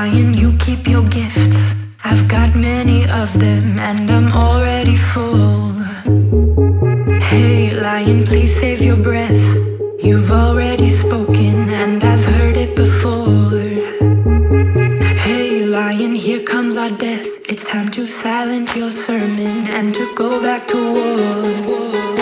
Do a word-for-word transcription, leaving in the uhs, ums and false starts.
lion, you keep your gifts. I've got many of them and I'm already full. Hey lion, please save your breath. You've already spoken and I've heard it before. Hey lion, here comes our death. It's time to silence your sermon and to go back to war.